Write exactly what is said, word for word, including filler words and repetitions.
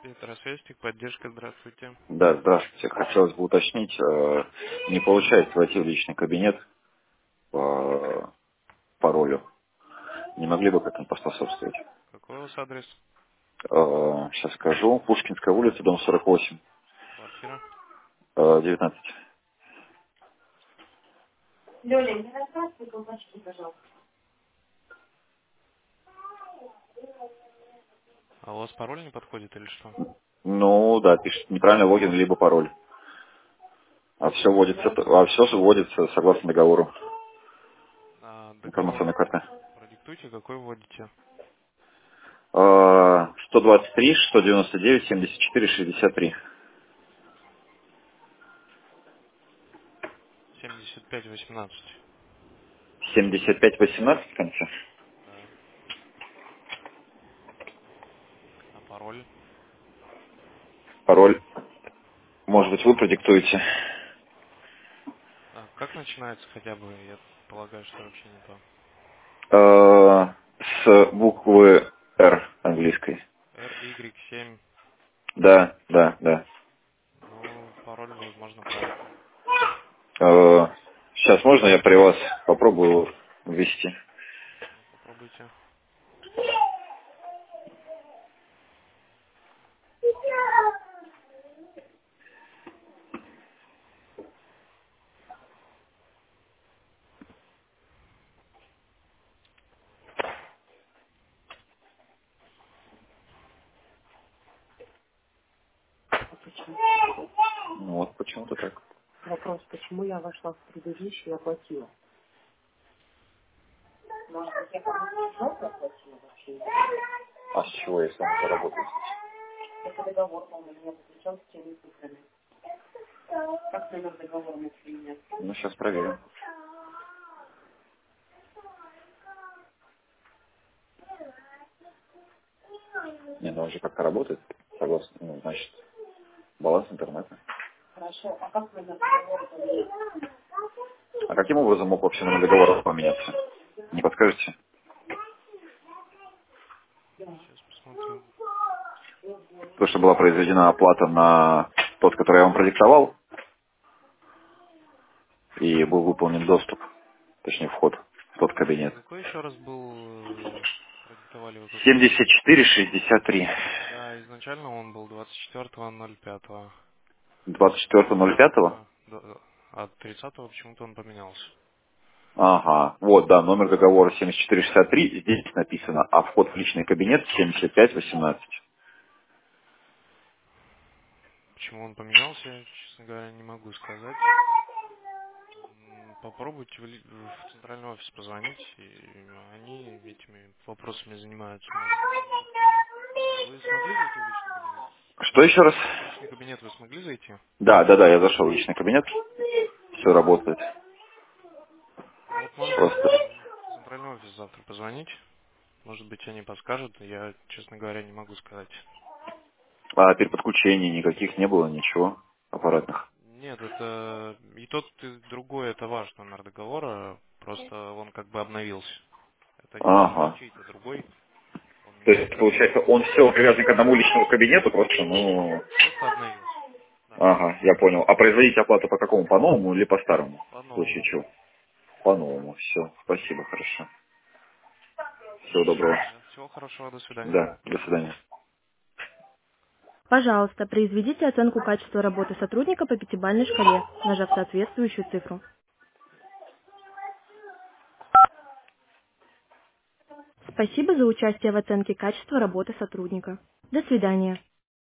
Это связь, поддержка, здравствуйте. Да, здравствуйте. Хотелось бы уточнить, э, не получается войти в личный кабинет по паролю. Не могли бы как-то поспособствовать? Какой у вас адрес? Э, Сейчас скажу. Пушкинская улица, дом сорок восемь, Квартира? э, девятнадцать. А у вас пароль не подходит или что? Ну, да, пишет неправильный логин, либо пароль. А все вводится, а все вводится согласно договору А, договор информационной карты. продиктуйте, какой вводите? Э, сто двадцать три, сто девяносто девять, семьдесят четыре, шестьдесят три. семьдесят пять восемнадцать. семьдесят пять восемнадцать в конце. Да. А пароль? Пароль, может быть, вы продиктуете? А, как начинается хотя бы? Я полагаю, что вообще не то. Э, С буквы Р английской. эр игрек семь. Да, да, да. Ну, пароль, возможно, правильный. Э, Сейчас можно я при вас попробую ввести? Ну, попробуйте. Ну вот почему-то так. Вопрос, почему я вошла в предыдущий и оплатила? Может быть, я кому-то завтра оплатила вообще? А с чего, если он заработает? Это договор, по-моему, у меня заключен с теми цифрами. Как номер договора мог принять? Ну, сейчас проверим. Не, ну он же как-то работает, согласно, ну, значит, баланс интернета. Хорошо, а как номер договора поменять? А каким образом мог вообще номер договора поменяться? Не подскажете? Сейчас посмотрю. То, что была произведена оплата на тот, который я вам продиктовал, и был выполнен доступ, точнее вход в тот А кабинет. какой еще раз был, э, продиктовали вы какой номер? семьдесят четыре шестьдесят три. Да, изначально он был двадцать четвёртого ноль пятого. двадцать четвёртого ноль пятого. Да, да, а тридцатого почему-то он поменялся. Ага, вот, да, номер договора семьдесят четыре шестьдесят три, здесь написано, а вход в личный кабинет семьдесят пять восемнадцать. Почему он поменялся, я, честно говоря, не могу сказать. М, Попробуйте в, ли- в центральный офис позвонить, и они этими вопросами занимаются, может быть, они подскажут. А вы смогли зайти в личный кабинет? Что еще раз? В личный кабинет вы смогли зайти? Да, да, да, я зашел в личный кабинет, все работает. Вот можете Просто. в центральный офис завтра позвонить. Может быть, они подскажут. Я, честно говоря, не могу сказать. А переподключений никаких не было, ничего аппаратных. Нет, это и тот, и другой, это ваш номер договора. Просто он как бы обновился. Это не, не Ага. чей-то другой. Он То не, есть, получается, он все привязан к одному личному кабинету, просто, ну, просто обновился. Да, ага, я понял. А производить оплату по какому? По новому или по старому? В случае по-новому. чего? По новому. Все, спасибо, хорошо. Всего доброго. Да, всего хорошего, до свидания. Да, до свидания. Пожалуйста, произведите оценку качества работы сотрудника по пятибалльной шкале, нажав соответствующую цифру. Спасибо за участие в оценке качества работы сотрудника. До свидания.